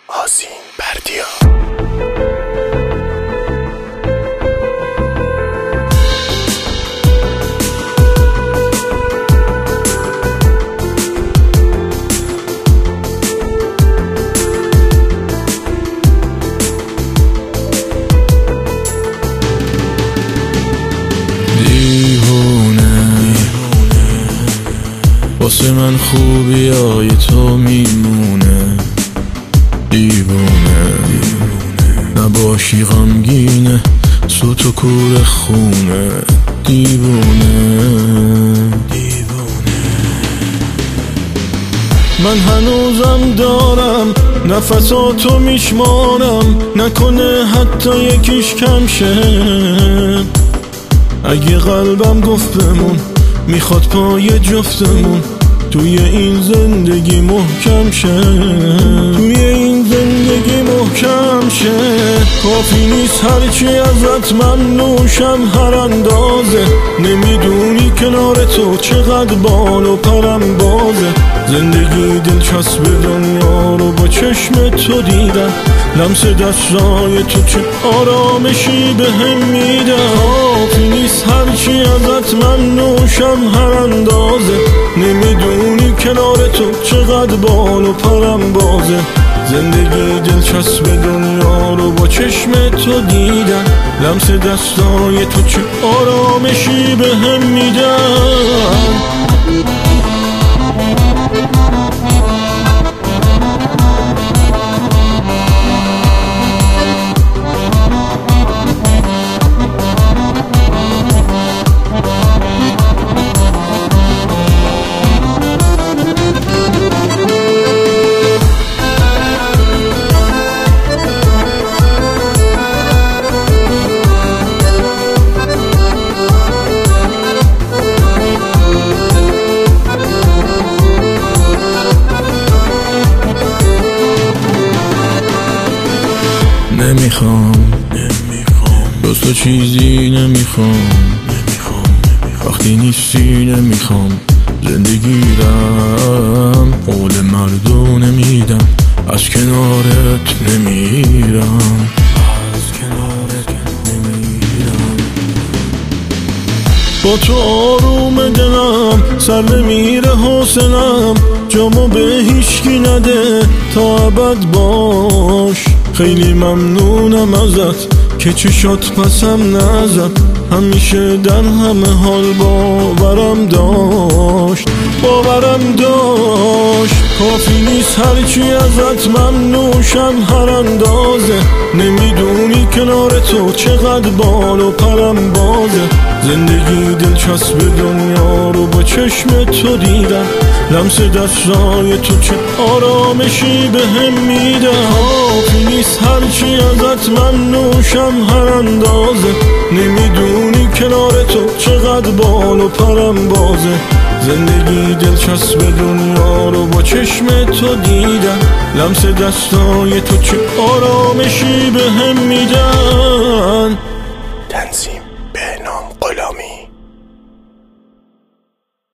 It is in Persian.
آذین بردیا. واسه من خوبی های تو میمونه، دیوونه نباشی غمگینه، سوت و کور خونه، دیوونه. من هنوزم دارم نفساتو میشمارم، نکنه حتی یکیش کم شه. اگه قلبم گفت بمون میخواد پای جفتمون توی این زندگی محکم شه، توی این زندگی محکم شه. کافی نیست هرچی ازت ممنوشم هر اندازه، نمیدونی کنار تو چقدر بال و پرم بازه. زندگی دلچسب دنیا رو با چشم تو دیدم، لمس دستای تو چه آرامشی به هم میدم. کافی نیست هرچی ازت ممنوشم هر اندازه، نمیدونی کنار تو چقدر بال و پرم بازه. زندگی دلچسب دنیا رو با چشم تو دیدم، لمس دستای تو چه آرامشی به هم میدم. نمیخوام جز تو چیزی نمیخوام، وقتی نیستی نمیخوام زندگیرم. قول مردو نمیدم، از کنارت نمیرم، با تو آروم دلم سر نمیره حسنم. جامو به هیچکی نده تا ابد باش. خیلی ممنونم ازت که چشات پسم نزد، همیشه در همه حال باورم داشت. کافی نیست هرچی ازت ممنوشم هر اندازه، نمیدونی کنار تو چقدر بال و پرم بازه. زندگی دلچسب دنیا رو با چشم تو دیدم، لمس دستای تو چه آرامشی به هم میده. کافی نیست هرچی ازت ممنوشم هر اندازه، نمیدونی کنار تو چقدر بال و پرم بازه. زندگی دلچسب دنیا رو با چشم تو دیدم، لمس دستای تو چه آرامشی به هم میدن. تنظیم بهنام غلامی.